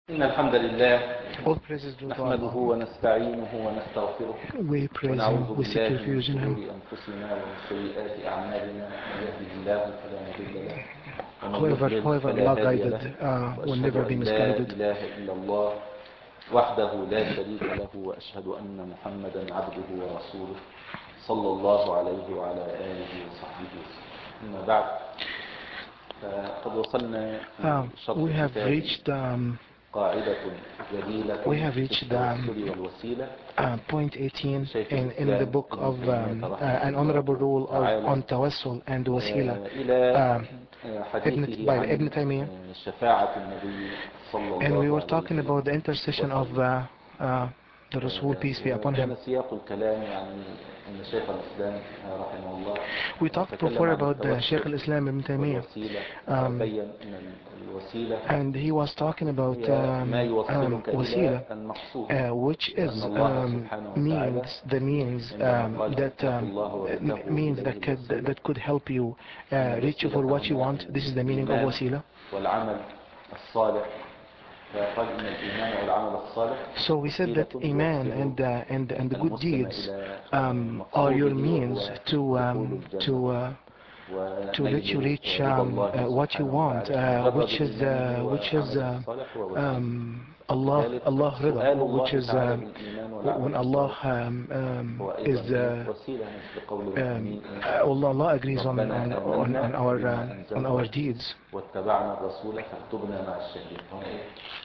إن الحمد لله All praises due to نحمده Allah. ونستعينه ونستغفره We praise ونعوذ Him, we seek بالله من refuge in شرور Him. أنفسنا ومن سيئات أعمالنا من يهده الله فلا مضل له ومن Whoever, يضلل whoever فلا Allah هادي له guided will وأشهد never أن be لا misguided. إله إلا الله وحده لا شريك له وأشهد أن محمدا عبده ورسوله صلى الله عليه وعلى آله وصحبه وسلم. أما بعد فقد وصلنا في شرح We have الكتاب reached قاعدة جليلة في التوسل والوسيلة point 18 شيخ in the الإسلام book ابن of تيمية رحمه an الله honorable rule تعالى on tawassul and wasila إلى حديثه by عن Ibn Taymiyyah. شفاعة النبي صلى And we الله were talking عليه about the intercession of وسلم. the Rasul, peace be upon وكان him. سياق الكلام يعني أن شيخ الإسلام رحمه الله We talked تكلم before عن about the Shaykh التوسل al-Islam Ibn Taymiyyah. والوسيلة بين أن الوسيلة And he was talking about هي ما يوصلك إلى wasila, المقصود which is وأن الله سبحانه وتعالى the means عندما قال that اتقوا الله وابتغوا means إليه الوسيلة that could help you أن reach you الوسيلة for what you هنا want. This is the meaning of الإيمان wasila. والعمل الصالح فقال إن الإيمان والعمل الصالح So we said that وسيلة Iman توصل and the good المسلم deeds إلى are your مقصوده means وهو to دخول الجنة to let you ونيل reach رضا الله what you سبحانه want, وتعالى مجرد which is الإيمان which is وعمل الصالح هو وسيلة. Allah لذلك Rida, سؤال which الله is تعالى بالإيمان والعمل when Allah الصالح هو is أيضا وسيلة مثل قول المؤمنين Allah agrees ربنا آمنا بما on our أنزلت deeds. واتبعنا الرسول فاكتبنا مع الشهيدين. هنا إيه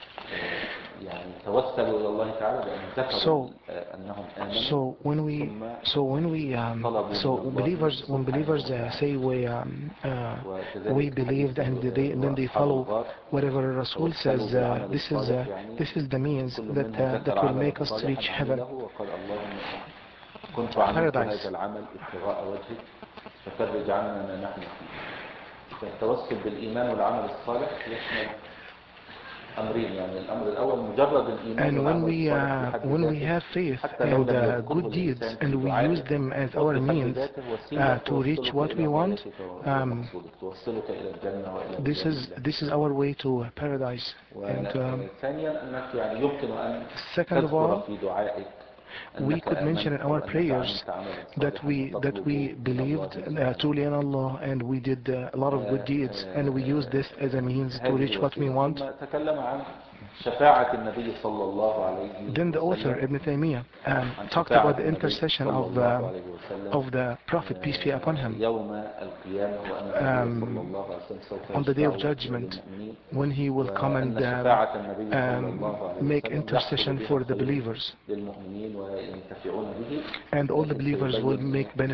يعني توسلوا إلى الله تعالى بأن ذكروا أنهم آمنوا So when we طلبوا من believers, الله when believers سبحانه وتعالى. say we وكذلك believed and then they وأصحاب follow الغار whatever Rasul توسلوا says, بالعمل this is الصالح يعني this is the means كل منهم ذكر that will عملا make us صالحا reach heaven, عمله وقال اللهم كنت عملت هذا paradise. العمل ابتغاء وجهك ففرج عنا ما نحن فيه. فالتوسل بالإيمان والعمل الصالح يشمل أمرين، يعني الأمر الأول مجرد الإيمان And والعمل الصالح في حد when we ذاته have faith حتى لو and لم يذكره good deeds الإنسان في and we use دعائه them as هو our في حد means ذاته وسيلة to reach توصلك what we إلى want, غايتك ومقصودك، توصلك إلى الجنة وإلى رضوان الله. this is our way to paradise. And وثانيا أنك يعني يمكن أن second of تذكر all, في دعائك we أنك could mention آمنت in أو our أنك prayers عملت عملا that صالحا we تطلب من الله believed سبحانه truly in وتعالى. Allah and we did a lot of good deeds and we use this as a means to هذه reach what we وسيلة. want. ثم تكلم عن شفاعة النبي صلى الله عليه Then the author وسلم Ibn Taymiyyah عن talked about شفاعة the النبي intercession صلى الله عليه وسلم of the Prophet, peace be upon him, يوم القيامة وأن النبي صلى الله عليه وسلم سوف on the day of يشفع judgment للمؤمنين when he will come and وأن شفاعة النبي صلى الله عليه make وسلم يحصل intercession بها for the الخير believers للمؤمنين وينتفعون به. and all the لكن believers will سيبين make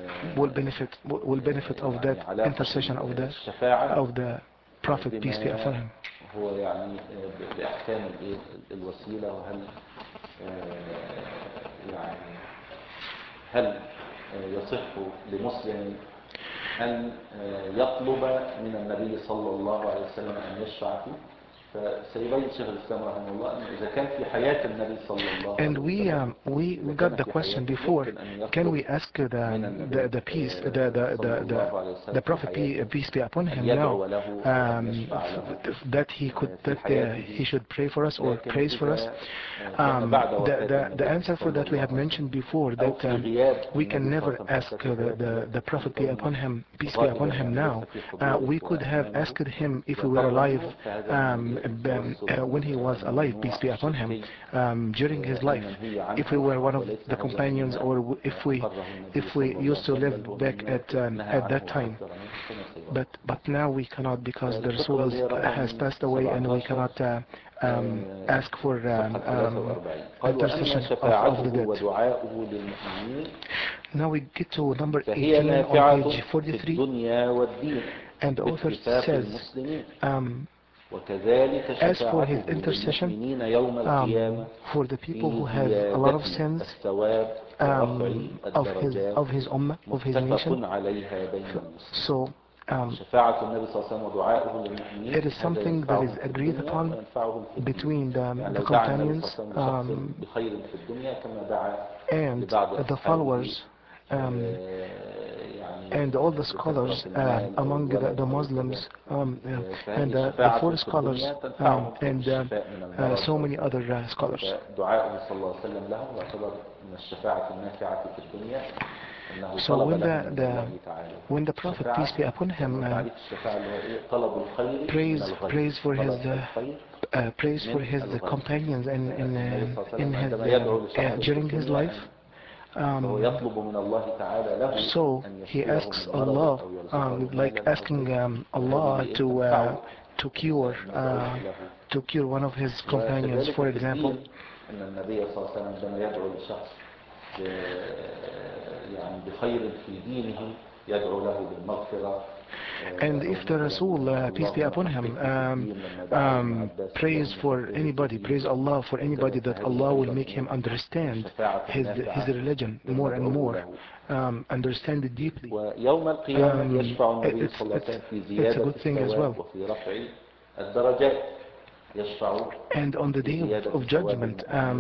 benefit of that يعني علاقة intercession الشفاعة of the Prophet, peace be upon بما him. هو يعني بأحكام الوسيلة، وهل يعني هل يصح لمسلم أن يطلب من النبي صلى الله عليه وسلم أن يشفع فيه؟ فسيبين شيخ الإسلام رحمه الله أن إذا كان في حياة النبي صلى الله عليه And وسلم we got the question before. Can we ask the peace, the Prophet, peace be upon him now, that he should pray for us or praise for us? The answer for that we have mentioned before, that we can never ask the Prophet, peace be upon him now. We could have asked him if we were alive, when he was alive, peace be upon him, during his life, if we were one of the companions, or if we used to live back at that time. But now we cannot, because the Rasul has passed away and we cannot ask for intercession of the dead. Now we get to number 18 on page 43, and the author says, as for his intercession for the people who have a lot of sins of his ummah, of his nation, so it is something that is agreed upon between the companions and the followers and all the scholars among the Muslims and the four scholars and so many other scholars. So when the Prophet, peace be upon him, prays for his companions during his life. So he asks Allah, like asking Allah to cure one of his companions, for example. And if the Rasul, peace be upon him, prays Allah for anybody, that Allah will make him understand his religion more and more, understand it deeply. It's a good thing as well. And on the day of judgment,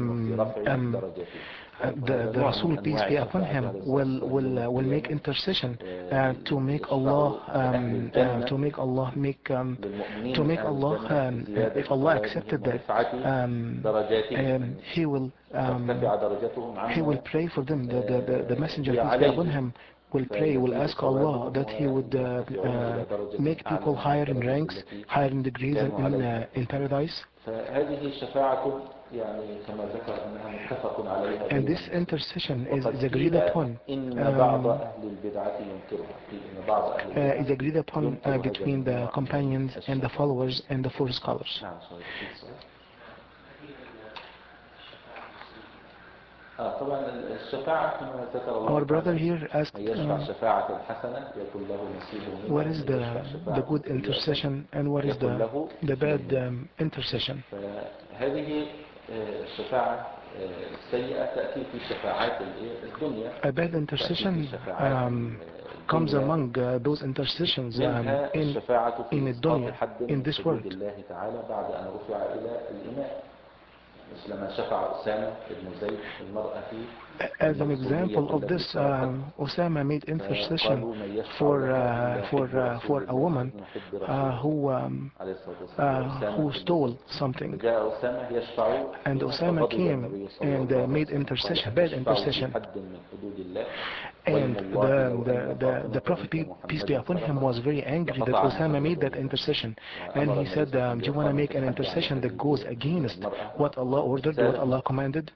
the Rasul, peace be upon him, will make intercession to make Allah if Allah accepted that, he will pray for them. The Messenger, peace be upon him, will ask Allah that he would make people higher in ranks, higher in degrees in paradise. And this intercession is agreed upon. Is agreed upon between the companions and the followers and the four scholars. Our brother here asked, what is the good intercession and what is the bad intercession? A bad intercession comes among those intercessions in the dunya, in this world. As an example of this, Osama made intercession for a woman who stole something, and Osama came and made intercession, bad intercession. And the Prophet, peace be upon him, was very angry that Osama made that intercession, and he said, do you want to make an intercession that goes against what Allah ordered, what Allah commanded?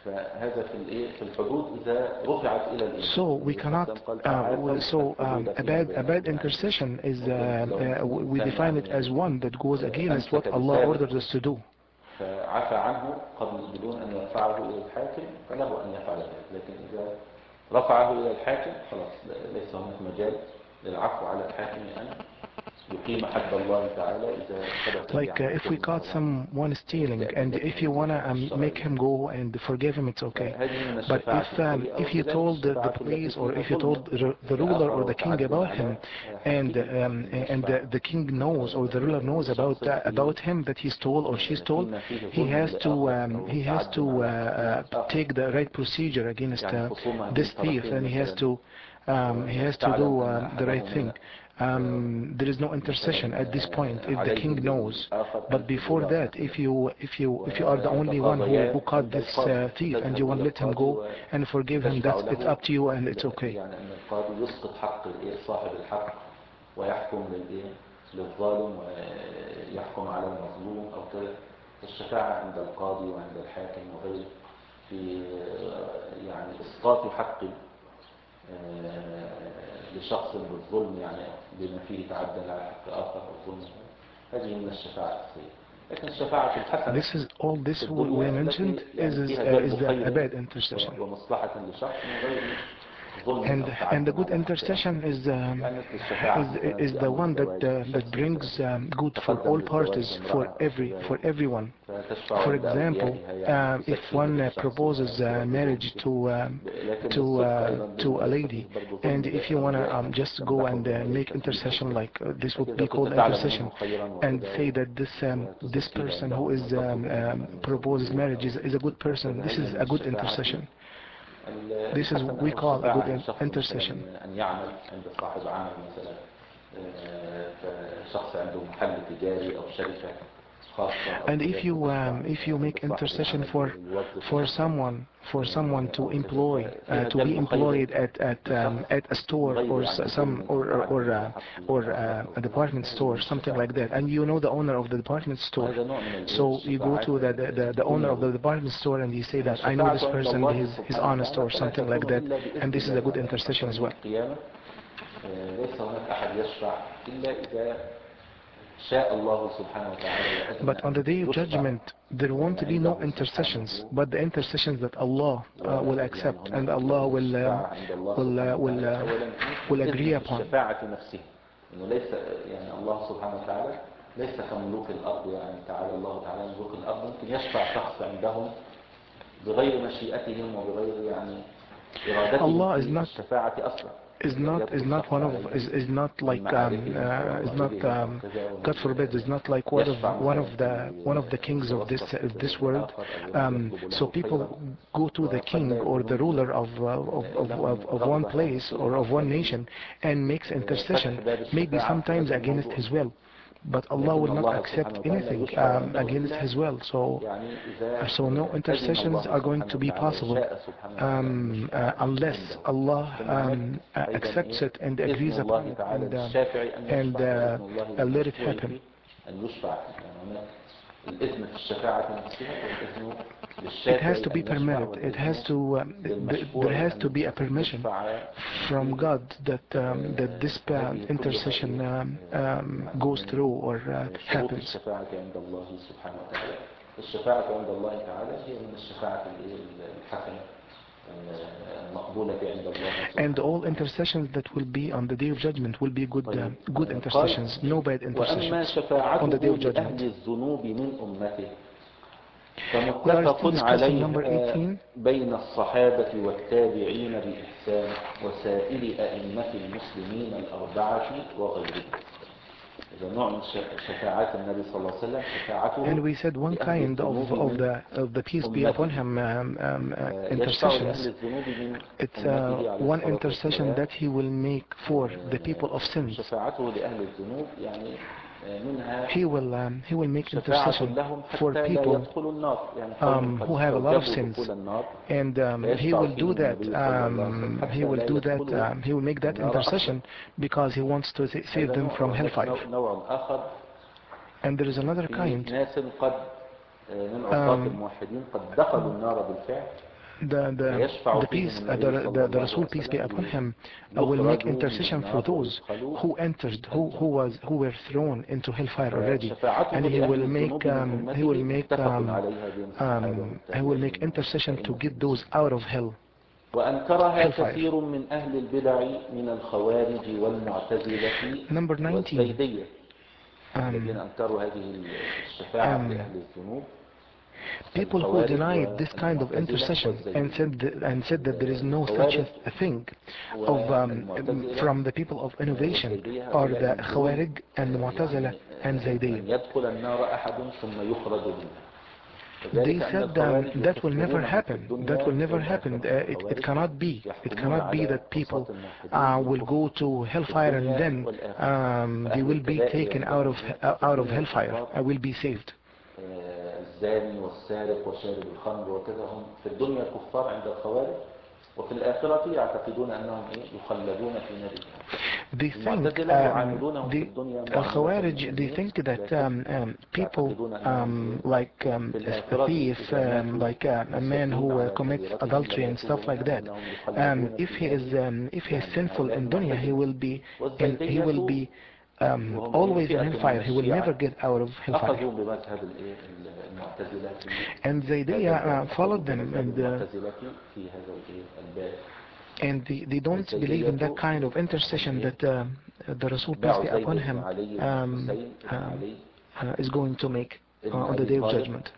So we cannot. A bad intercession is we define it as one that goes against what Allah orders us to do. رفعه إلى الحاكم خلاص ليس هناك مجال للعفو على الحاكم أن يقيم حد الله تعالى إذا ثبت. Like if we caught someone stealing and if you want to make him go and forgive him, it's okay. But if you told the police or if you told the ruler or the king about him, and the king knows or the ruler knows about him that he stole or she stole, he has to take the right procedure against this thief, and he has to do the right thing. There is no intercession at this point if the king knows. But before that, if you are the only one who caught this thief and you want to let him go and forgive him, it's up to you and it's okay. الشفاعة عند القاضي وعند الحاكم وغيره في يعني إسقاط حق لشخص بالظلم، يعني بما فيه تعدى على حق آخر والظلم، هذه من الشفاعة السيئة. لكن الشفاعة الحسنة This is all this we mentioned is a bad intercession. ومصلحة لشخص من غير And the good intercession is the one that brings good for all parties, for everyone. For example, if one proposes marriage to a lady, and if you want to just go and make intercession, like this would be called intercession, and say that this person who is proposes marriage is a good person, this is a good intercession. This is what we call a good intercession. أن يعمل عند صاحب عمل مثلا، فشخص عنده محل تجاري أو شركة. And if you make intercession for someone to employ to be employed at a store or some or a department store, something like that, and you know the owner of the department store, so you go to the owner of the department store and you say that I know this person, he's honest or something like that, and this is a good intercession as well. But on the day of judgment, there won't be no intercessions, but the intercessions that Allah will accept and Allah will agree upon. ليس كملوك الأرض، يعني تعالى الله تعالى ملوك الأرض ممكن يشفع شخص عندهم بغير مشيئتهم وبغير يعني إرادتهم في الشفاعة أصلا. Is not like God forbid, is not like one of the kings of this world. So people go to the king or the ruler of one place or of one nation and makes intercession, maybe sometimes against his will. But Allah will not accept anything against His will. So no intercessions are going to be possible unless Allah accepts it and agrees upon it and let it happen. It has to be permitted. It has to. There has to be a permission from God that that this intercession goes through or happens. And all intercessions that will be on the day of judgment will be good intercessions, no bad intercessions on the day of judgment. We are still discussing number 18. بين الصحابة والتابعين بإحسان وسائر أئمة المسلمين الأربعة وغيرهم. And we said one kind of the peace be upon him intercessions. It's one intercession that he will make for the people of sins. He will make intercession for people who have a lot of sins, and he will do that. He will make that intercession because he wants to save them from hellfire. And there is another kind. The peace, the Rasul, peace be upon him, will make intercession for those who entered, who were thrown into hellfire already, and he will make intercession to get those out of hell. Number 19. People who denied this kind of intercession and said that there is no such a thing from the people of innovation are the Khawarij and the Mu'tazila and Zaydiyya. They said that will never happen. That will never happen. It cannot be. It cannot be that people will go to hellfire and then they will be taken out of hellfire. Will be saved. الزاني والسارق وشارب الخمر وكذا هم في الدنيا كفار عند الخوارج وفي الآخرة يعتقدون أنهم يخلدون في نار جهنم. The Khawarij, they think that people like a thief, like a man who commits adultery and stuff like that, if he is sinful in dunya, he will be always in hellfire. He will never get out of hellfire. And Zaydiyya followed them, and they don't believe in that kind of intercession that the Rasul, peace be upon him, is going to make on the day of judgment.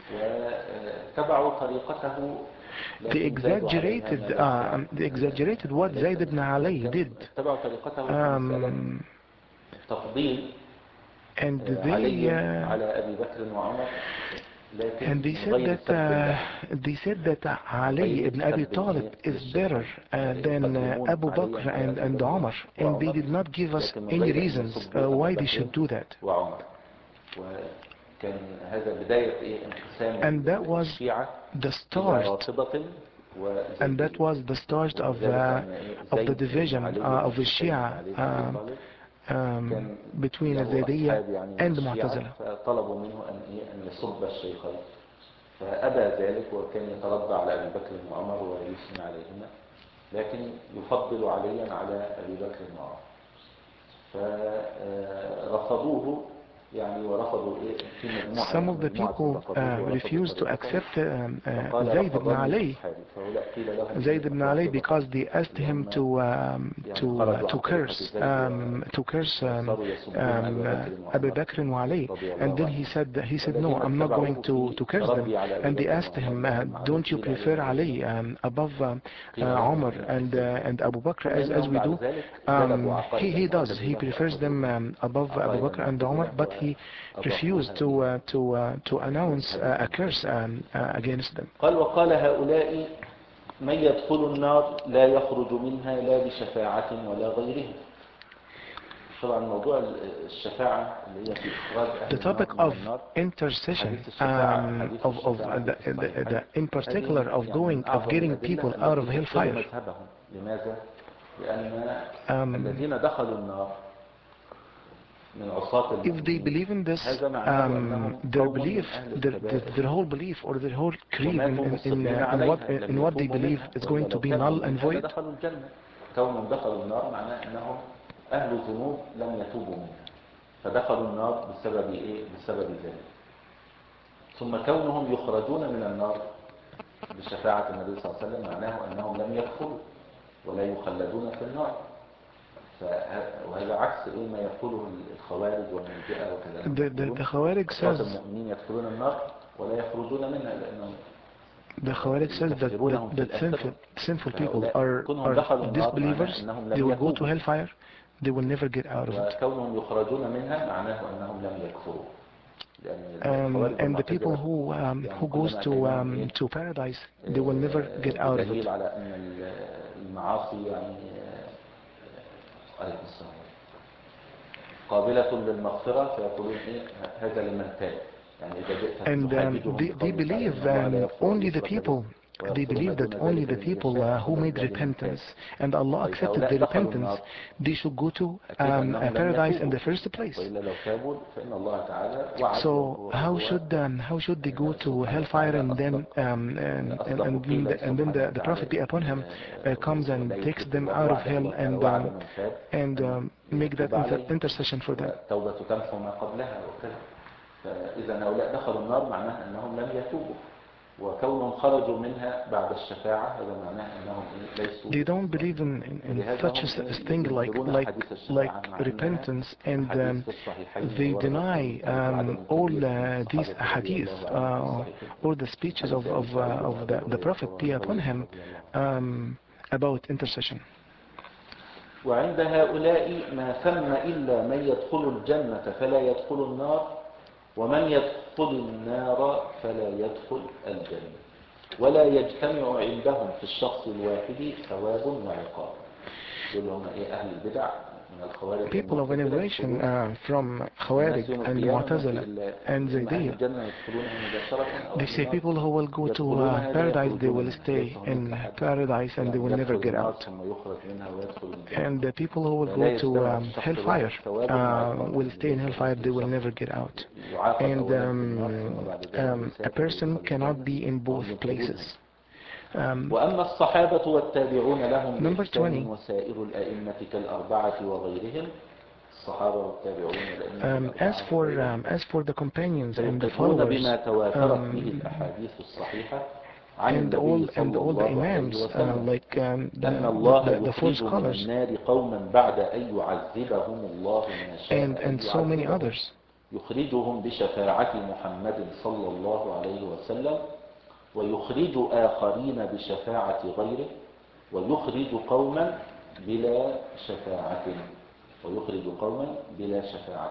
وتبعوا طريقته. They exaggerated what Zayd ibn Ali did. تبعوا طريقته في مسألة تفضيل علي على أبي بكر وعمر. And they said that Ali ibn Abi Talib is better than Abu Bakr and Umar, and they did not give us any reasons why they should do that. And that was the start. And that was the start of the division of the Shia between Zaydiyya and the Mu'tazila. فطلبوا منه أن يصب الشيخين فأبى ذلك، وكان يترضى على أبي بكر وعمر ويثني عليهما، لكن يفضل عليا على أبي بكر وعمر. فرفضوه Some of the people refused to accept Zayd ibn Ali. Zayd ibn Ali, because they asked him to curse Abu Bakr and Ali, and then he said no, I'm not going to curse them. And they asked him, don't you prefer Ali above Umar and Abu Bakr as we do? He does. He prefers them above Abu Bakr and Umar, but he refused to announce a curse against them. وقال هؤلاء من يدخل النار لا يخرج منها لا بشفاعة ولا غيرها. طبعا موضوع الشفاعة اللي هي في إخراج The topic of intercession, in particular of getting people out of hellfire. لماذا؟ لأن الذين دخلوا النار if they believe in this, their whole belief or their whole creed in what they believe is going to be null and void. كونهم دخلوا النار معناه أنهم أهل ذنوب لم يتوبوا منها، فدخلوا النار بسبب ذلك. ثم كونهم يخرجون من النار بشفاعة النبي صلى الله عليه وسلم معناه أنهم لم يدخلوا ولا يخلدون في النار. وهذا عكس ما يقوله الخوارج والمرجئة وكذا. The Khawarij says المؤمنين يدخلون النار ولا يخرجون منها لأنهم. The Khawarij says that sinful people are disbelievers. They will go to hellfire. They will never get out of it. وكونهم يخرجون منها معناه أنهم لم يكفروا. And the people who goes to paradise, they will never get out of it. على أن المعاصي قابلة للمغفرة فيقولون هذا لمن تاب. And they believe only the people. They believe that only the people who made repentance and Allah accepted their repentance, they should go to paradise in the first place. So how should they go to hellfire and then the Prophet be upon him comes and takes them out of hell and make that intercession for them. فإذا هؤلاء دخلوا النار معناه أنهم لم يتوبوا وكونهم خرجوا منها بعد الشفاعة هذا معناه أنهم ليسوا. They don't believe in such a thing like repentance, and they deny all these hadith, all the speeches of the Prophet be upon him about intercession. وعند هؤلاء ما ثم إلا من يدخل الجنة فلا يدخل النار ومن يدخل النار فلا يدخل الجنة ولا يجتمع عندهم في الشخص الواحد ثواب وعقاب. دول هم أهل البدع من الخوارج. People of innovation from Khawarij and Mu'tazila and Zaydiyya. They say people who will go to paradise, they will stay in paradise and they will never get out. And the people who will go to hellfire will stay in hellfire, they will never get out. And a person cannot be in both places. وأما الصحابة والتابعون لهم بإحسان وسائر الأئمة كالأربعة وغيرهم الصحابة والتابعون الأئمة as for the companions and the followers بما تواترت به الأحاديث الصحيحة عن النبي صلى الله عليه وسلم أن الله يخرج من النار قوما بعد أن يعذبهم الله ما شاء and so many others. يخرجهم بشفاعة محمد صلى الله عليه وسلم، ويخرج آخرين بشفاعة غيره، ويخرج قوما بلا شفاعة، ويخرج قوما بلا شفاعة.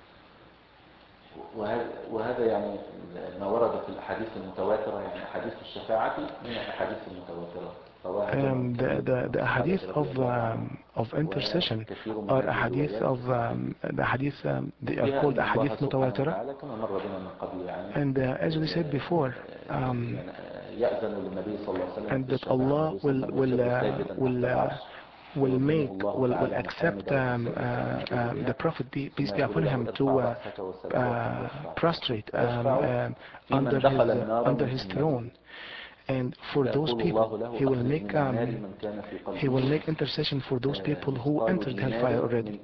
وهذا يعني ما ورد في الأحاديث المتواترة، يعني أحاديث الشفاعة من الأحاديث المتواترة. The hadith of intercession are a hadith of the hadith they are called a hadith mutawatira, and as we said before, and that Allah will accept the Prophet, peace be upon him, to prostrate under his throne. And for those people, he will make intercession for those people who entered hellfire already.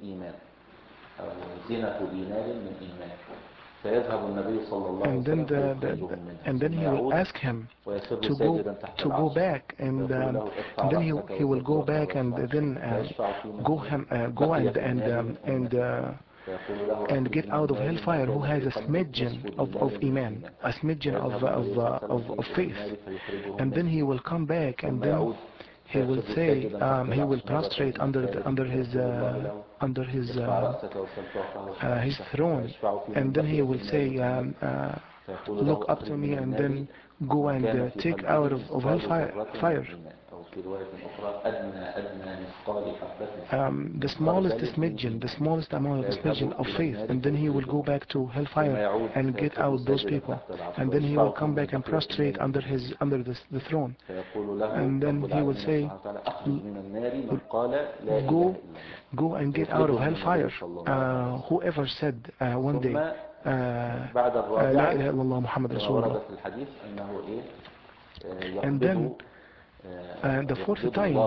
And then he will ask him to go back, and then he will go back, and then go and get out of hellfire who has a smidgen of iman, a smidgen of faith. And then he will come back, and then he will say, he will prostrate under his throne, and then he will say, look up to me, and then go and take out of hellfire. The smallest smidgen, the smallest amount of smidgen of faith, and then he will go back to hellfire and get out those people, and then he will come back and prostrate under the throne, and then he will say, go and get out of hellfire. Whoever said one day, لا إله إلا الله محمد رسول الله. And then the fourth time,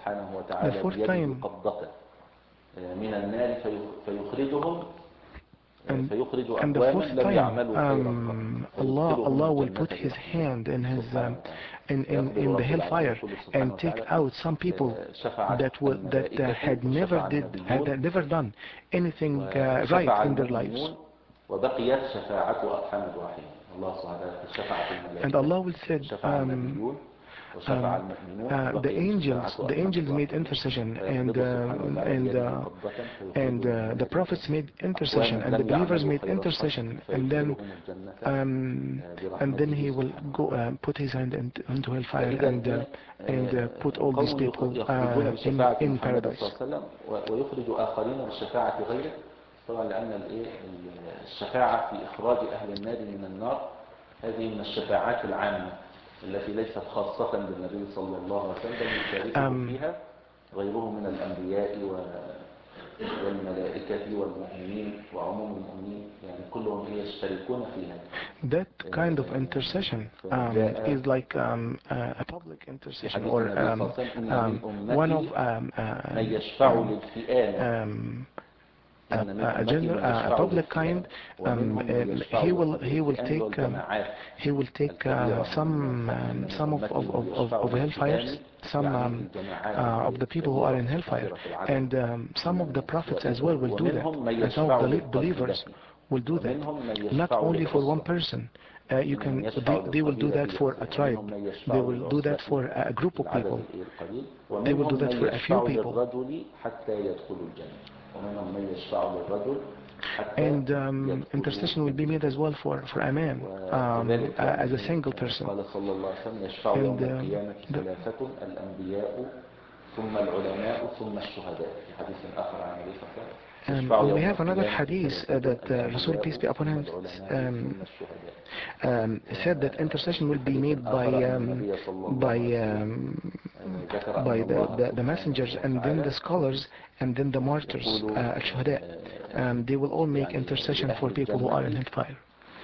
and the fourth time, Allah will put His hand in in the hellfire and take out some people that had never done anything right in their lives. And Allah will say, the angels made intercession, and the prophets made intercession, and the believers made intercession, and then he will go put his hand into hellfire and put all these people in paradise. طبعا لأن الشفاعة في إخراج أهل النار من النار هذه من الشفاعات العامة التي ليست خاصة بالنبي صلى الله عليه وسلم، يشاركه فيها غيره من الأنبياء والملائكة والمؤمنين وعموم المؤمنين، يعني كلهم يشتركون فيها. That kind of intercession is like a public intercession, or one of a public kind. He will take some of hellfires, some of the people who are in hellfire, and some of the prophets as well will do that, and some of the believers will do that. Not only for one person. They will do that for a tribe. They will do that for a group of people. They will do that for a few people. And intercession will be made as well for a man, as a single person. And we have another hadith that Rasul, peace be upon him, said that intercession will be made by the messengers, and then the scholars, and then the martyrs, al-shuhada. They will all make intercession for people who are in hellfire.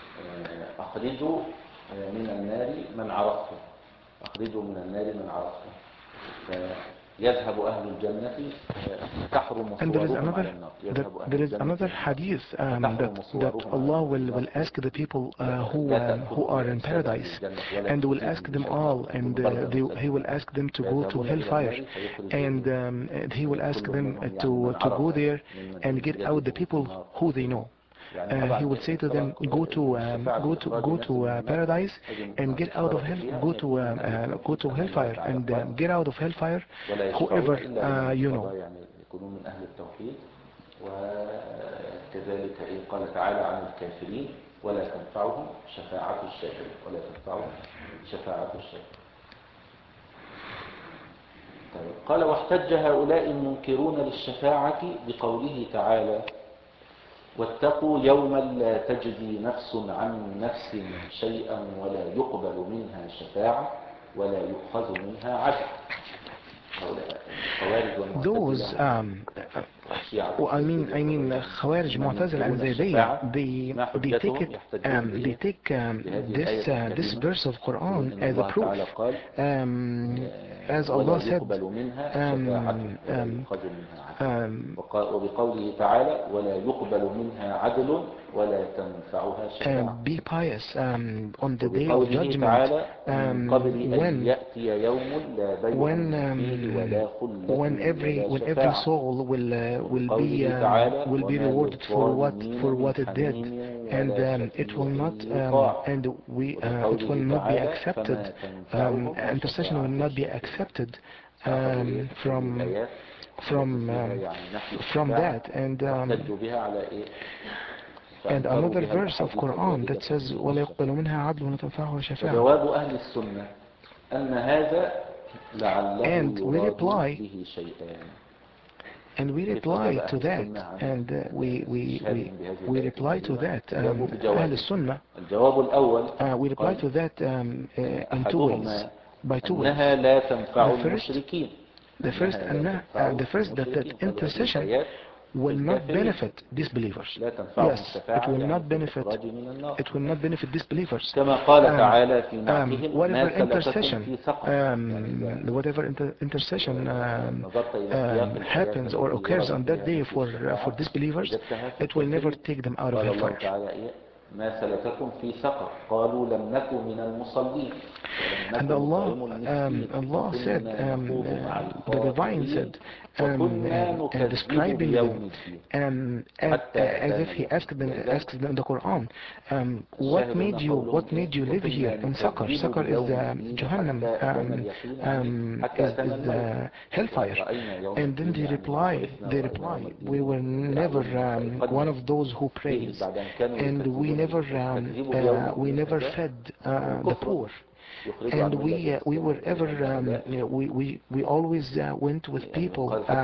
And there is another hadith that Allah will ask the people who are in paradise, and will ask them all, and He will ask them to go to hellfire, and He will ask them to go there and get out the people who they know. he would say to them, go to paradise and get out of hell, go to hellfire and get out of hellfire whoever you know. يكونون من أهل التوحيد. وكذلك قال تعالى عن الكافرين ولا تنفعهم شفاعة الشافعين ولا تنفعهم شفاعة الشافعين. قال واحتج هؤلاء المنكرون للشفاعة بقوله تعالى واتقوا يوما لا تجزي نفس عن نفس شيئا ولا يقبل منها شفاعة ولا يؤخذ منها عدل. Those Khawarij, Mu'tazila and Zaydiyya, they take this verse of Quran as a proof. As Allah said, وبقوله تعالى ولا يقبل منها عدل ولا تنفعها شفاعة. Be pious on the day of judgment when every soul will be rewarded for what it did, and it will not be accepted. Intercession will not be accepted from that. And another verse of Quran that says ولا يقبل منها عدل ولا تنفعه شفاعة. جواب أهل السنة أن هذا لعله يراد به شيئان. And we reply to that, and we reply to that. أهل السنة. الجواب الأول. We reply to that in two ways. By two ways. أنها لا تنفع المشركين. The first that intercession will not benefit disbelievers. Yes, it will not benefit disbelievers. Whatever intercession happens or occurs on that day for disbelievers, it will never take them out of hellfire. ما سلككم في سقر قالوا لم نكن من المصلين. And Allah said, the divine said, and describing them, as if He asks them in the Quran, what made you live here in Saqar? Saqar is Jahannam, is hellfire. And then they reply, we were never one of those who prays, and we never fed the poor. And we were ever we always went with people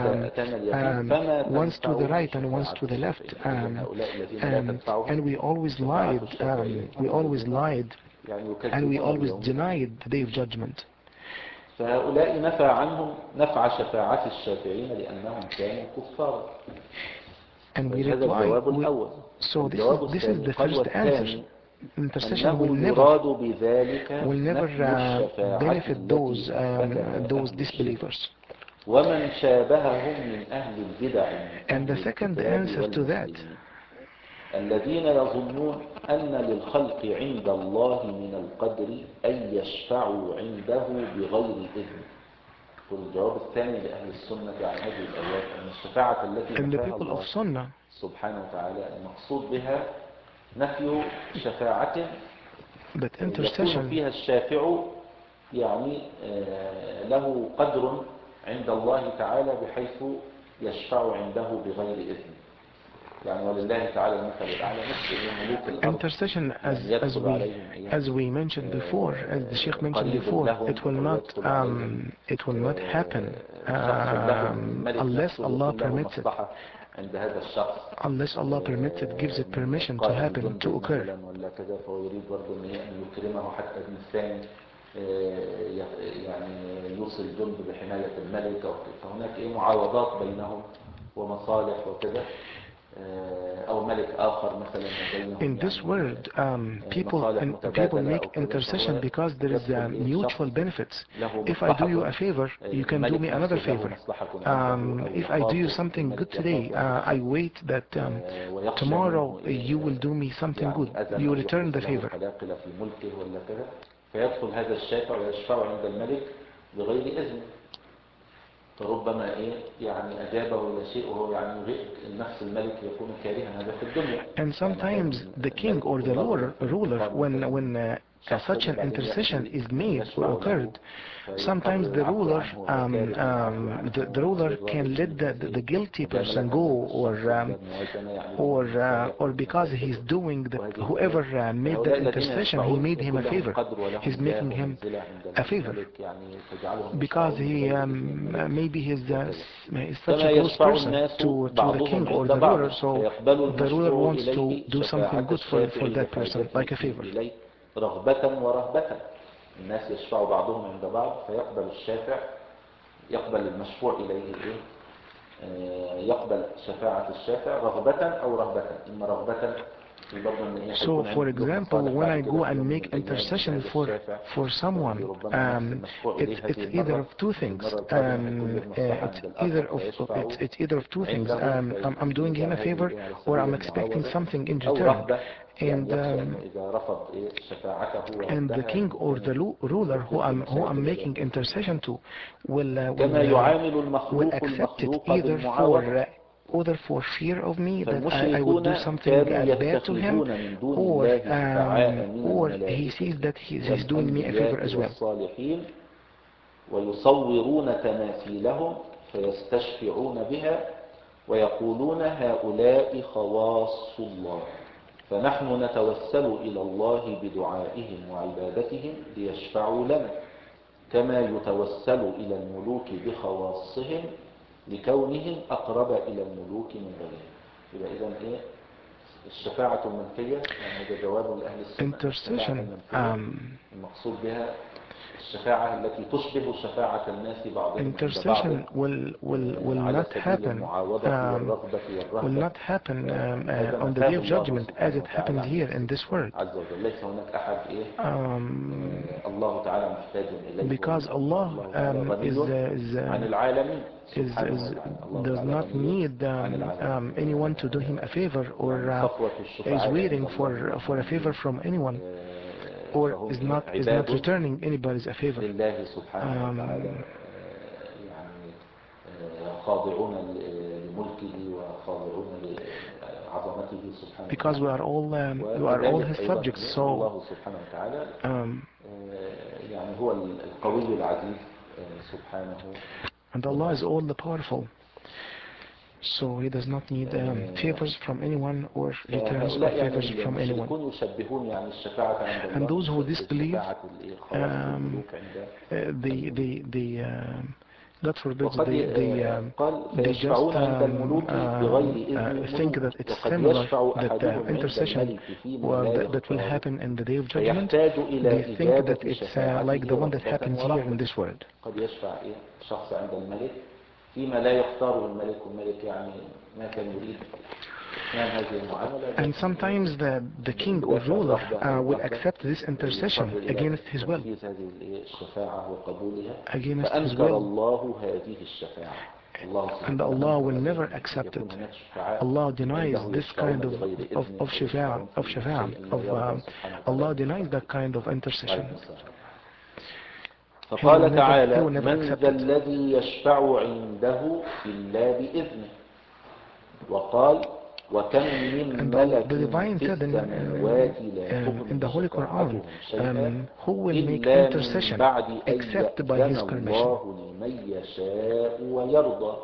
once to the right and once to the left, and we always lied, and we always denied the day of judgment. فهؤلاء نفى عنهم نفع شفاعة الشافعين لأنهم كانوا كفارا. And we reply, so this is the first answer. Intercession will never benefit those disbelievers. And the second answer to that, الذين يظنون أن للخلق عند الله من القدر أن يشفعوا عنده بغير إذن. والجواب الثاني لأهل السنة عن هذه الآيات أن الشفاعة التي نفاها الله سبحانه وتعالى المقصود بها نفي شفاعة يكون فيها الشافع يعني له قدر عند الله تعالى بحيث يشفع عنده بغير إذن. يعني ولله تعالى المثل الأعلى نفسه ملوك الأرض. Intercession, as we mentioned before, as the Sheikh mentioned before, it will not happen unless Allah permits it. Unless Allah permits it, gives it permission to happen, to occur. يعني يوصل جند بحماية الملك فهناك معاوضات بينهم ومصالح وكذا أو ملك آخر مثلا بينهم. In this world, people make intercession because there is mutual benefits. If I do you a favor, you can do me another favor. If I do you something good today, I wait that tomorrow you will do me something good. You return the favor. فيدخل هذا الشافع ويشفع عند الملك بغير إذن. فربما يعني أجابه إلى شيء وهو يعني نفس الملك يكون كارها هذا في الدنيا. And sometimes the king or the ruler when such an intercession is made or occurred, sometimes the ruler the ruler can let the guilty person go, or because he's doing whoever made that intercession, he made him a favor. He's making him a favor because he maybe he's such a close person to the king or the ruler, so the ruler wants to do something good for that person, like a favor. رغبة ورهبة. الناس يشفع بعضهم عند بعض، فيقبل الشافع، يقبل المشفوع إليه يقبل شفاعة الشافع رغبة أو رهبة. إما رغبة. So, for example, when I go and make intercession for someone, it's either of two things. It's either of two things. I'm doing him a favor, or I'm expecting something in return. And the king or the ruler who I'm making intercession to will accept it either for fear of me, that I would do something bad to him, or he sees that he's doing me a favor as well. ويصورون تماثيلهم فيستشفعون بها ويقولون هؤلاء خواص الله، فنحن نتوسل إلى الله بدعائهم وعبادتهم ليشفعوا لنا، كما يتوسل إلى الملوك بخواصهم لكونهم أقرب إلى الملوك من غيرهم. يبقى إذن الشفاعة المنفية، يعني هذا جواب لأهل السنة. المقصود بها الشفاعة التي تشبه شفاعة الناس بعضهم intercession will not happen on the day of judgment as it happens here in this world. Because Allah does not need anyone to do him a favor, or is waiting for a favor from anyone, or is not returning anybody's a favor. Because we are all his subjects, so and Allah is all the powerful, so he does not need favors from anyone or returns of favors from anyone. And those who disbelieve, God forbids, they just think that it's similar, that the intercession that will happen in the day of judgment, they think that it's like the one that happens here in this world. And sometimes the king or ruler will accept this intercession against his will. Against his will. And Allah will never accept it. Allah denies this kind of shafa'ah, Allah denies that kind of intercession. فقال تعالى: من ذا الذي يشفع عنده إلا بإذنه. وقال: وكم من ملك في السماوات لا تغني شفاعتهم شيئا إلا من بعد أن يأذن الله لمن يشاء ويرضى.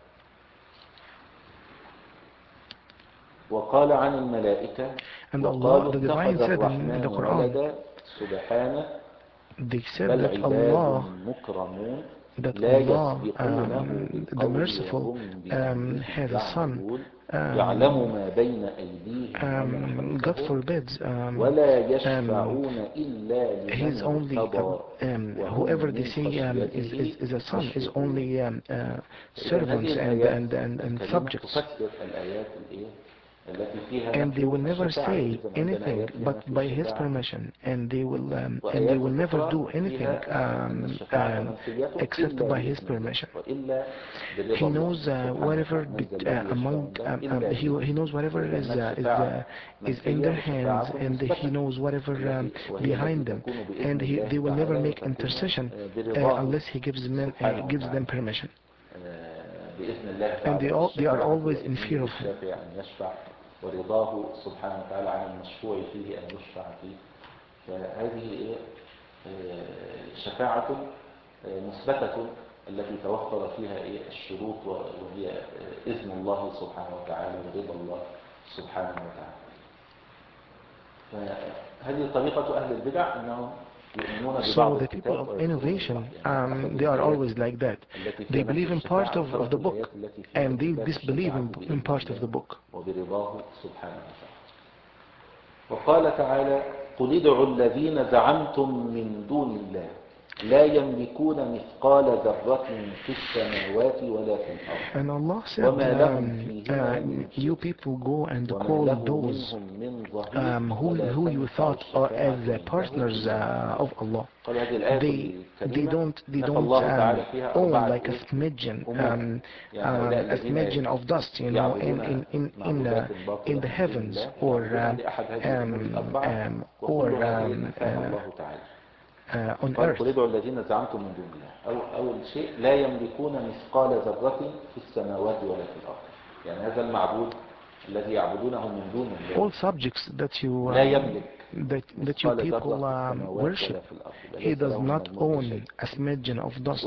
وقال عن الملائكة: وقالوا اتخذ الرحمن ولدا سبحانه they said that Allah, the merciful, has a son. God forbids, he's only, whoever they say is a son is only servants and subjects. And they will never say anything but by his permission, and they will never do anything except by his permission. He knows whatever he knows whatever is in their hands, and he knows whatever behind them, and they will never make intercession unless he gives them permission. بإذن الله and تعالى they are always in fear of him. الشافع أن يشفع ورضاه سبحانه وتعالى عن المشفوع فيه أن يشفع فيه. فهذه شفاعة مثبتة التي توفر فيها الشروط، وهي إذن الله سبحانه وتعالى ورضا الله سبحانه وتعالى. فهذه طريقة أهل البدع أنهم يؤمنون ببعض So the people of innovation, they are always like that. They believe in part of the book and they disbelieve in part of the book. وبرضاه سبحانه وتعالى. وقال تعالى: قل ادعوا الذين زعمتم من دون الله لا يملكون مثقال ذرة في السماوات ولا في الأرض. And Allah said, you people go and call those who you thought are as partners of Allah. They don't own like a smidgen of dust, in the heavens or on earth. قل ادعوا الذين زعمتم من دون الله. أول شيء لا يملكون مثقال ذرة في السماوات ولا في الأرض. يعني هذا المعبود الذي يعبدونه من دون الله. All subjects that you people worship, he does not own a smidgen of dust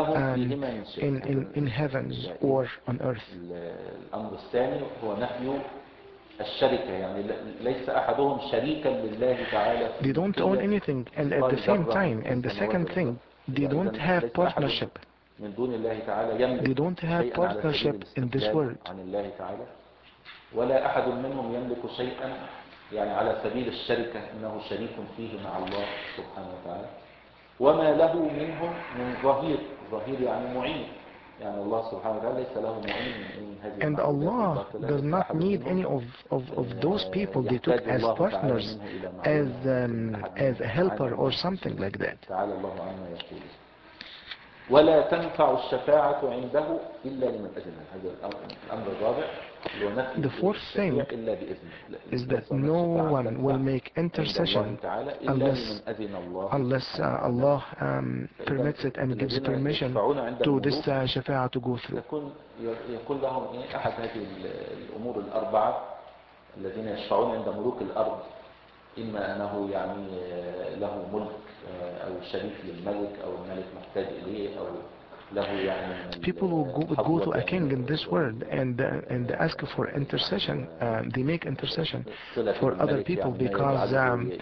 in heavens or on earth. الأمر الثاني هو نفي الشركة، يعني ليس أحدهم شريكا لله تعالى. They don't own anything, and at the same time, and the second thing, they don't have partnership. من دون الله تعالى يملك They don't have شيئا على partnership سبيل in this الاستقلال world. عن الله تعالى، ولا أحد منهم يملك شيئا يعني على سبيل الشركة أنه شريك فيه مع الله سبحانه وتعالى. وما له منهم من ظهير يعني معين، يعني الله سبحانه وتعالى ليس له معين من هذه And Allah does not need any of those people they took as partners, as a helper or something like that. تعالى الله عما يقول. ولا تنفع الشفاعة عنده إلا لمن أذن. هذا الأمر الرابع. The fourth thing is that no one will make intercession unless Allah permits it and gives permission to this shafa'a to go through. يكون لهم أحد هذه الأمور الأربعة الذين يشفعون عند ملوك الأرض، إما أنه يعني له ملك أو شريك للملك أو الملك محتاج إليه أو له يعني. People would go to a king in this world and ask for intercession. They make intercession for other people because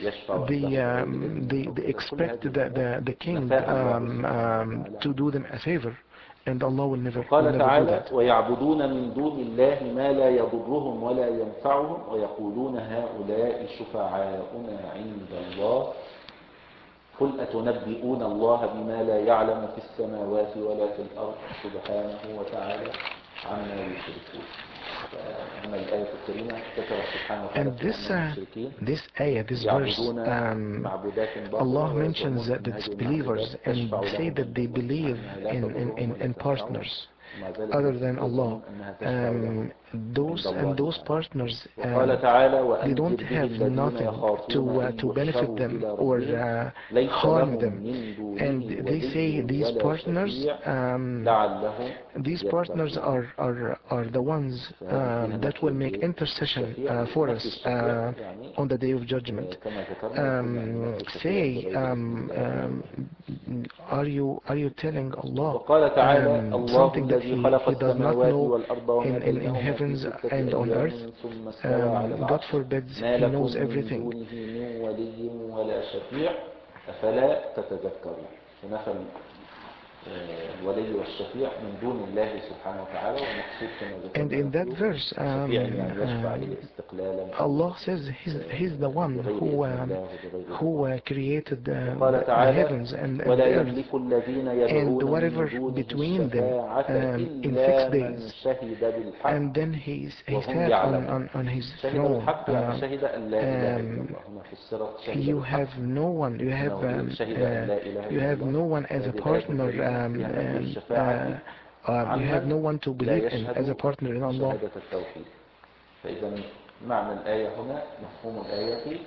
they expect the king to do them a favor, and Allah will never do that. ويعبدون من دون الله ما لا يضرهم ولا ينفعهم ويقولون هؤلاء شفعاؤنا عند الله قل أتنبئون الله بما لا يعلم في السماوات ولا في الأرض سبحانه وتعالى عما يشركون. And this ayah, this verse, Allah mentions the disbelievers and say that they believe in partners other than Allah. Those partners, they don't have nothing to benefit them or harm them. And they say these partners are the ones that will make intercession for us on the day of judgment. Are you telling Allah something that he does not know in heavens and on earth? God forbids, he knows everything. And in that verse, Allah says he's the one who created the heavens and the earth and whatever between them in 6 days. And then he sat on his throne. You have no one. You have no one as a partner. You have no one to believe in as a partner in Allah. فإذا معنى الآية هنا مفهوم الآية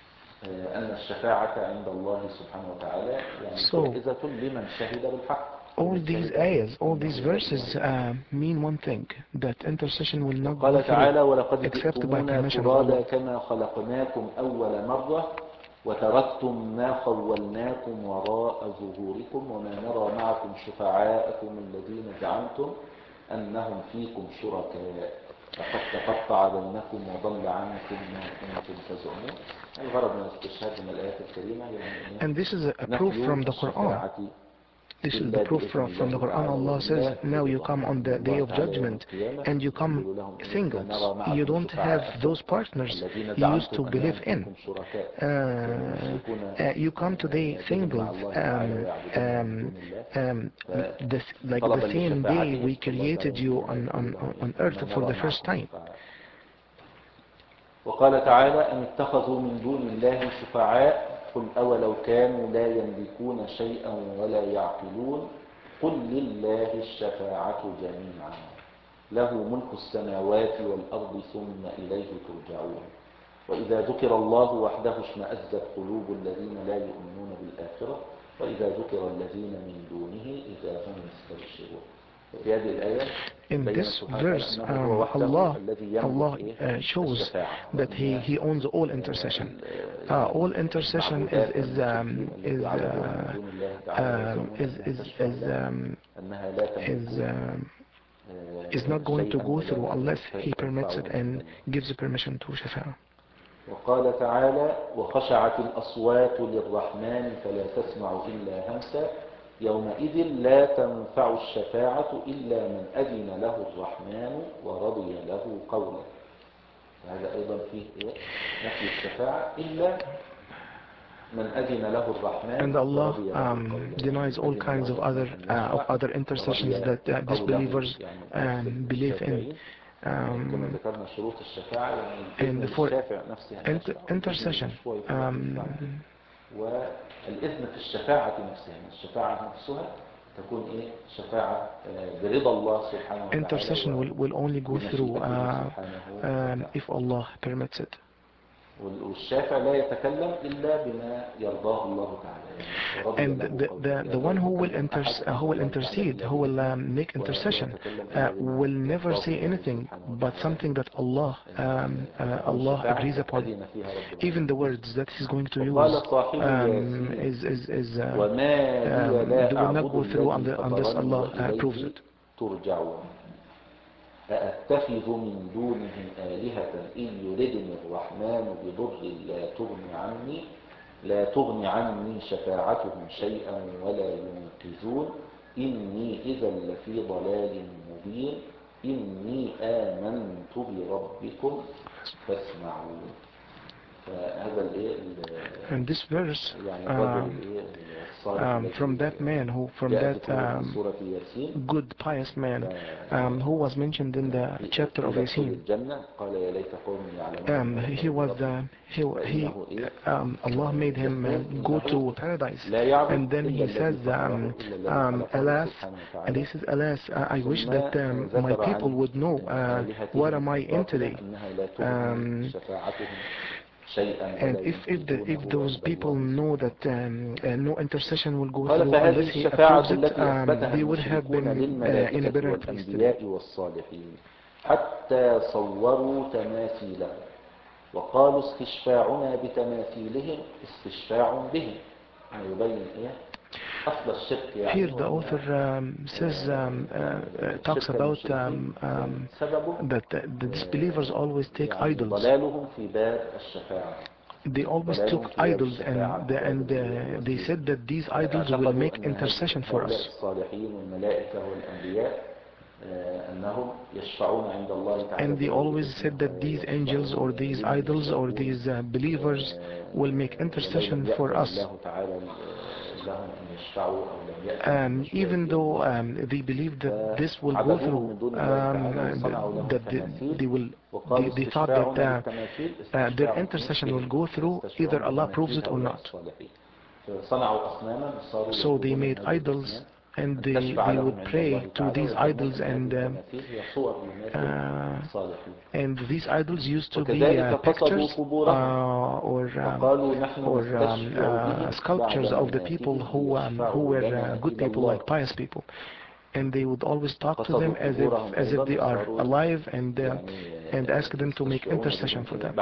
أن الشفاعة عند الله سبحانه وتعالى يعني جائزة لمن شهد بالحق. all these ayahs, all these verses mean one thing, that intercession will not go قال تعالى through ولقد except by جئتمونا permission of فرادا Allah. كما خلقناكم أول مرة وتركتم ما خولناكم وراء ظهوركم وما نرى معكم شفعاءكم الذين زعمتم أنهم فيكم شركاء فقد تقطع بينكم وضل عنكم ما كنتم تزعمون. الغرض من الاستشهاد من الآيات الكريمة يعني And this is a proof from the Quran. This is the proof from the Quran. Allah says, now you come on the day of judgment and you come singles. You don't have those partners you used to believe in. You come today singles, like the same day we created you on earth for the first time. وقال تعالى أن اتخذوا من دون الله شفعاء قل أولو كانوا لا يملكون شيئا ولا يعقلون قل لله الشفاعة جميعا له ملك السماوات والأرض ثم إليه ترجعون وإذا ذكر الله وحده اشمأزت قلوب الذين لا يؤمنون بالآخرة وإذا ذكر الذين من دونه إذا هم يستبشرون. في هذه الآية in this verse, Allah shows that He owns all intercession. All intercession is not going to go through unless He permits it and gives permission to Shafa'ah. وقال تعالى وخشعت الأصوات للرحمن فلا تسمع إلا همسا يومئذ لا تنفع الشفاعة إلا من أذن له الرحمن ورضي له قولا. هذا أيضا فيه نفي الشفاعة إلا من أذن له الرحمن. And Allah denies all kinds of other intercessions that disbelievers believe in. And for intercession, والإذن في الشفاعة نفسها، الشفاعة نفسها تكون شفاعة برضا الله سبحانه وتعالى. Intercession will only go through if Allah permits it. والشافع لا يتكلم إلا بما يرضاه الله تعالى. And the one who will intercede, who will make intercession, will never say anything but something that Allah agrees upon. Even the words that he's going to use they will not go through unless Allah approves it. أأتخذ من دونه آلهة إن يردني الرحمن بضر لا تغني عني شفاعتهم شيئا ولا ينقذون إني إذا لفي ضلال مبين إني آمنت بربكم فاسمعون. And this verse from that man from that good pious man who was mentioned in the chapter of Yasin. Allah made him go to paradise, and then he says, alas, and he says, alas, I wish that my people would know what am I in today. And if those people know that no intercession will go through unless he approves it, they would have been in a better place today. حتى صوروا تماثيلهم وقالوا استشفاعنا بتماثيلهم استشفاع بهم. يبين أصل الشرك. Here the author says talks about that the disbelievers always take idols. They always took idols and they said that these idols will make intercession for us. And they always said that these angels or these idols or these believers will make intercession for us. Even though they believe that this will go through, they thought that their intercession will go through either Allah approves it or not. So they made idols and they would pray to these idols, and these idols used to be pictures or sculptures of the people who were good people, like pious people. And they would always talk to them as if they are alive, and ask them to make intercession for them.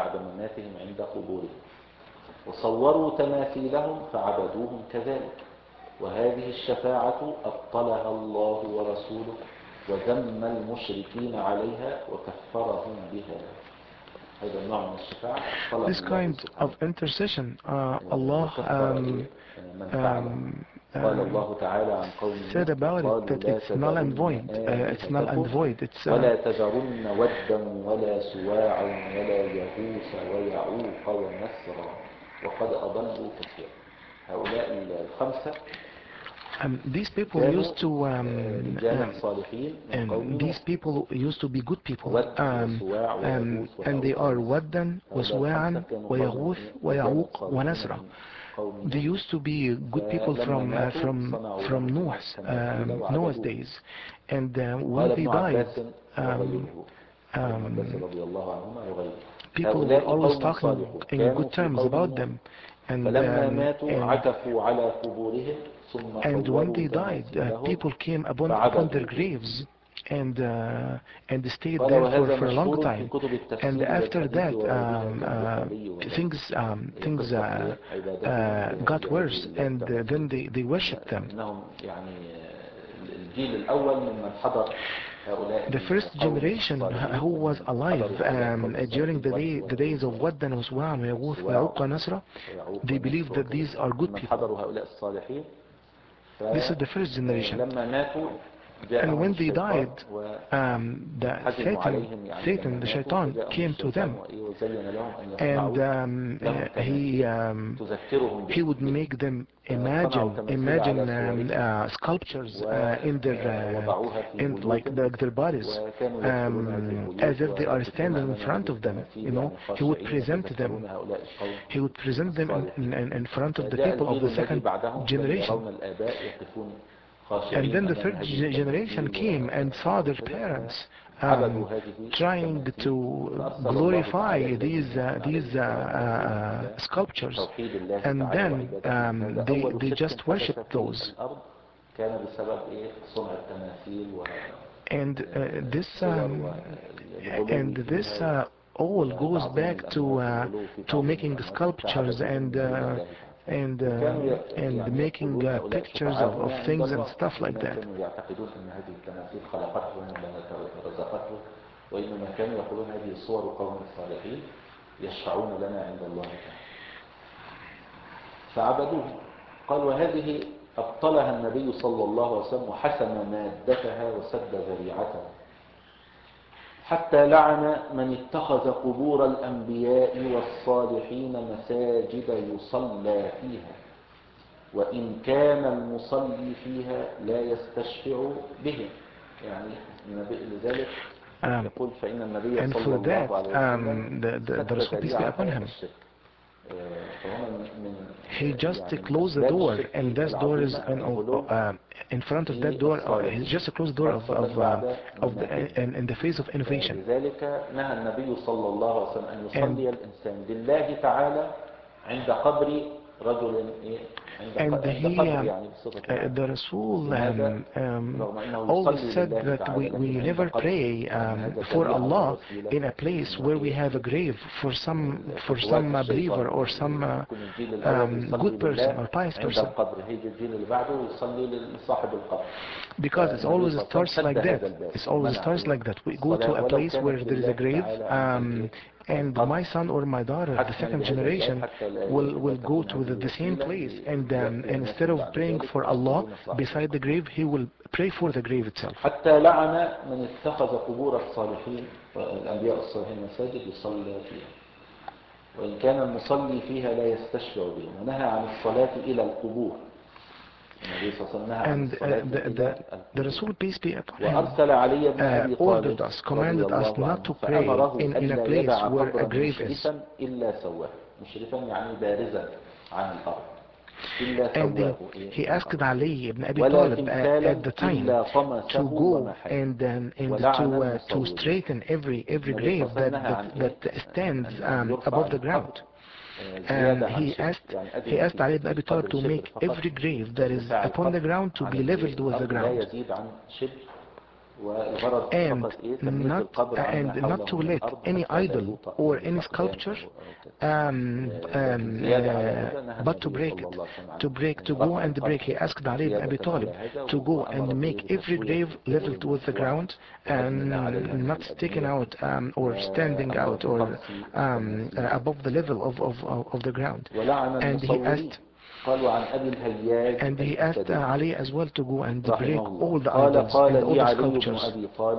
وصوروا تماثيلهم فعبدوهم كذلك وهذه الشفاعة أبطلها الله ورسوله وذم المشركين عليها وكفرهم بها. هذا النوع من الشفاعة. This kind of intercession, Allah said about it that it's null and void. It's null and void. It's ولا تذرن ودا ولا سواعا ولا يغوث ويعوق ونسرا وقد أضلوا كثيرا. هؤلاء الخمسة. These people used to be good people, and they are Waddan, Waswa'an, Wayaghouth, Waya'uq, Wanasra. They used to be good people from Noah's days, and when they died, people were always talking in good terms about them, and when they died, people came upon their graves and stayed there for a long time. And after that, things got worse, and then they worshipped them. The first generation who was alive during the days of Waddan, Waswa'an, Yaghouth, Waya'uq, Nasra, they believed that these are good people. This is the first generation. And when they died, Satan, the Shaitan, came to them, and he would make them imagine sculptures in their bodies, as if they are standing in front of them. He would present them. He would present them in front of the people of the second generation. And then the third generation came and saw their parents trying to glorify these sculptures, and then they just worshipped those. And this all goes back to making sculptures and making pictures of things and stuff like that. وإنما كانوا يقولون هذه صور قوم الصالحين يشفعون لنا عند الله تعالى فعبدوه. قال وهذه أبطلها النبي صلى الله عليه وسلم وحسم مادتها وسد ذريعتها حتى لعن من اتخذ قبور الأنبياء والصالحين مساجد يصلى فيها وإن كان المصلي فيها لا يستشفع بهم. يعني لذلك يقول فإن النبي صلى الله عليه وسلم the Rasul, peace be upon him, he just closed the door, and this door is in front of that door. He just closed the door in the face of innovation. لذلك نهى النبي صلى الله عليه وسلم أن يصلي الإنسان لله تعالى عند قبر رجل And the Rasul always said that we never pray for Allah in a place where we have a grave for some believer or some good person or pious person, because it always starts like that. It always starts like that. We go to a place where there is a grave, and my son or my daughter, the second generation, will go to the same place, and instead of praying for Allah beside the grave, he will pray for the grave itself. حتى لعن من اتخذ قبور الصالحين والأنبياء الصالحين مساجد يصلى فيها وإن كان المصلي فيها لا يستشفع بهم ونهى عن الصلاة إلى القبور. And the Rasul, peace be upon him, ordered us, commanded us not to pray in a place where a grave is. And he asked Ali ibn Abi Talib at the time to go and to straighten every grave that stands above the ground. And he asked Ali ibn Abi Talib to make every grave that is upon the ground to be leveled with the ground, and not to let any idol or any sculpture but to break it, to go and break. He asked Ali ibn Abi Talib to go and make every grave leveled with the ground and not sticking out or standing out or above the level of the ground. And he asked Ali as well to go and break all the idols and all the sculptures.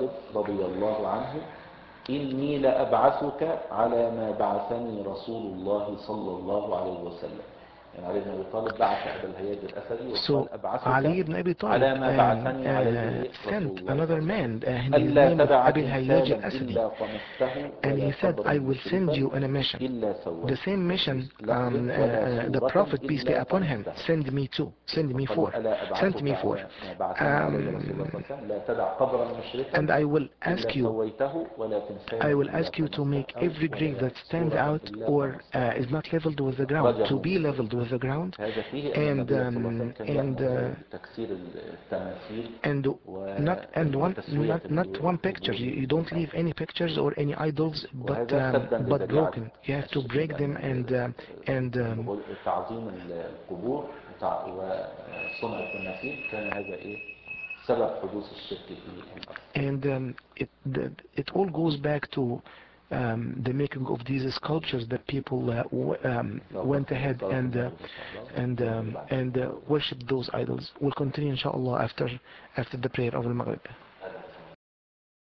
إني لأبعثك على ما بعثني رسول الله صلى الله عليه وسلم. يعني علي بن أبي طالب بعث أبا الهياج الأسدي وقال أبعثك على ما بعثني عليه sent another man, his name is Abi al-Hayyaj al-Asadi, and he said, I will send you on a mission, the same mission the Prophet, peace be upon him, sent me for. And I will ask you to make every grave that stands out or is not leveled with the ground to be leveled with the ground, and not one picture. You don't leave any pictures or any idols, but broken. You have to break them and it all goes back to the making of these sculptures that people went ahead and worship those idols. We'll continue inshallah after the prayer of al-Maghrib.